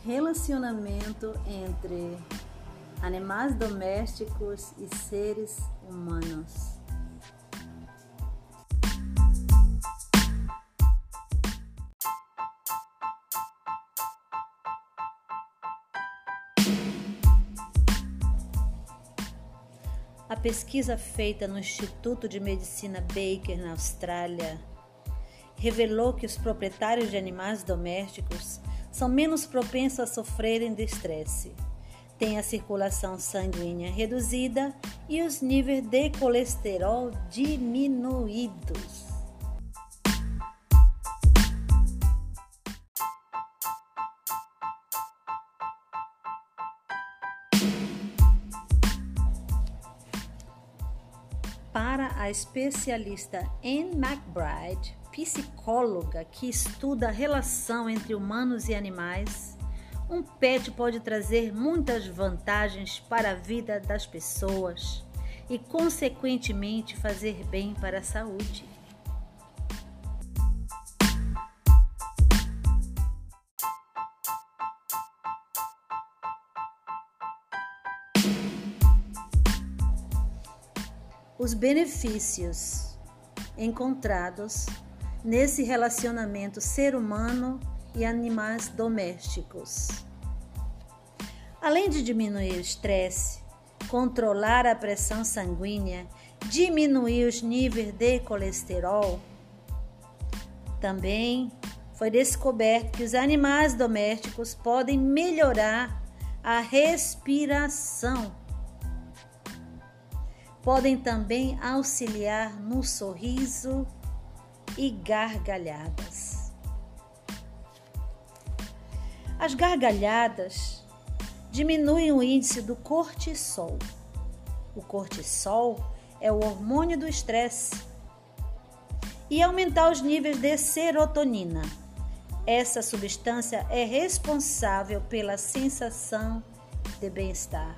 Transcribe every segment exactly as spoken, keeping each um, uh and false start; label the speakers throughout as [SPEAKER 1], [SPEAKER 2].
[SPEAKER 1] Relacionamento entre animais domésticos e seres humanos. A pesquisa feita no Instituto de Medicina Baker, na Austrália, revelou que os proprietários de animais domésticos são menos propensos a sofrerem de estresse, têm a circulação sanguínea reduzida e os níveis de colesterol diminuídos. Para a especialista Anne McBride, psicóloga que estuda a relação entre humanos e animais, um pet pode trazer muitas vantagens para a vida das pessoas e, consequentemente, fazer bem para a saúde. Os benefícios encontrados nesse relacionamento ser humano e animais domésticos. Além de diminuir o estresse, controlar a pressão sanguínea, diminuir os níveis de colesterol, também foi descoberto que os animais domésticos podem melhorar a respiração. Podem também auxiliar no sorriso e gargalhadas. As gargalhadas diminuem o índice do cortisol. O cortisol é o hormônio do estresse. E aumentar os níveis de serotonina. Essa substância é responsável pela sensação de bem-estar.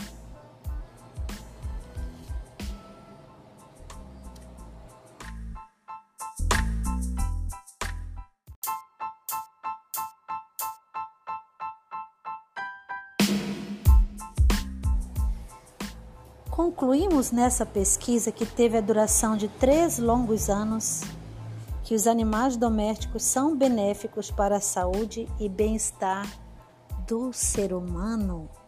[SPEAKER 1] Concluímos nessa pesquisa, que teve a duração de três longos anos, que os animais domésticos são benéficos para a saúde e bem-estar do ser humano.